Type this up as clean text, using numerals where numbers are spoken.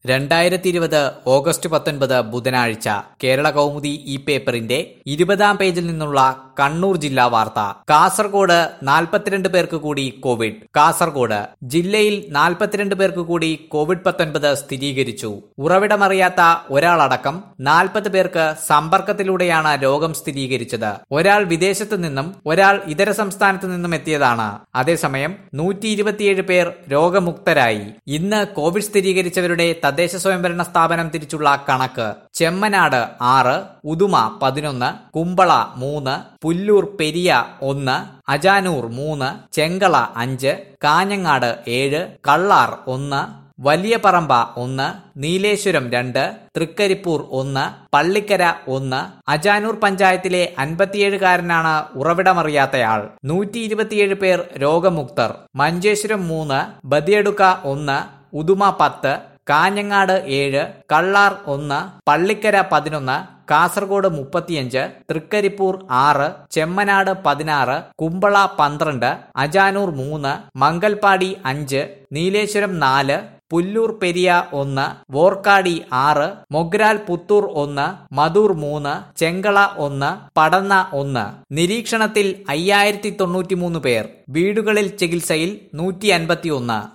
2020 August 19 ബുധനാഴ്ച കേരള കൗമുദി ഈ പേപ്പറിന്റെ 20-ാം പേജിൽ നിന്നുള്ള കണ്ണൂർ ജില്ലാ വാർത്ത. കാസർഗോഡ് 42 പേർക്ക് കൂടി കോവിഡ്. കാസർഗോഡ് ജില്ലയിൽ 42 പേർക്ക് കൂടി കോവിഡ്-19 സ്ഥിരീകരിച്ചു. ഉറവിടമറിയാത്ത ഒരാളടക്കം 40 പേർക്ക് സമ്പർക്കത്തിലൂടെയാണ് രോഗം സ്ഥിരീകരിച്ചത്. ഒരാൾ വിദേശത്തു നിന്നും ഒരാൾ ഇതര സംസ്ഥാനത്തു നിന്നും എത്തിയതാണ്. അതേസമയം 127 പേർ രോഗമുക്തരായി. ഇന്ന് കോവിഡ് സ്ഥിരീകരിച്ചവരുടെ തദ്ദേശ സ്വയംഭരണ സ്ഥാപനം തിരിച്ചുള്ള കണക്ക്: ചെമ്മനാട് 6, ഉദുമ 11, കുമ്പള 3, പുല്ലൂർ പെരിയ 1, അജാനൂർ 3, ചെങ്കള 5, കാഞ്ഞങ്ങാട് 7, കള്ളാർ 1, വലിയ പറമ്പ 1, നീലേശ്വരം 2, തൃക്കരിപ്പൂർ 1, പള്ളിക്കര 1. അജാനൂർ പഞ്ചായത്തിലെ 57-കാരനാണ് ഉറവിടമറിയാത്തയാൾ. 127 പേർ രോഗമുക്തർ. മഞ്ചേശ്വരം 3, ബദിയടുക്ക 1, ഉദുമ 10, കാഞ്ഞങ്ങാട് 7, കള്ളാർ 1, പള്ളിക്കര 11, കാസർഗോഡ് 35, തൃക്കരിപ്പൂർ 6, ചെമ്മനാട് 16, കുമ്പള 12, അജാനൂർ 3, മംഗൽപാടി 5, നീലേശ്വരം 4, പുല്ലൂർ പെരിയ 1, വോർക്കാടി 6, മൊഗ്രാൽ പുത്തൂർ 1, മധൂർ 3, ചെങ്കള 1, പടന്ന 1. നിരീക്ഷണത്തിൽ 5093 പേർ. വീടുകളിൽ ചികിത്സയിൽ 151.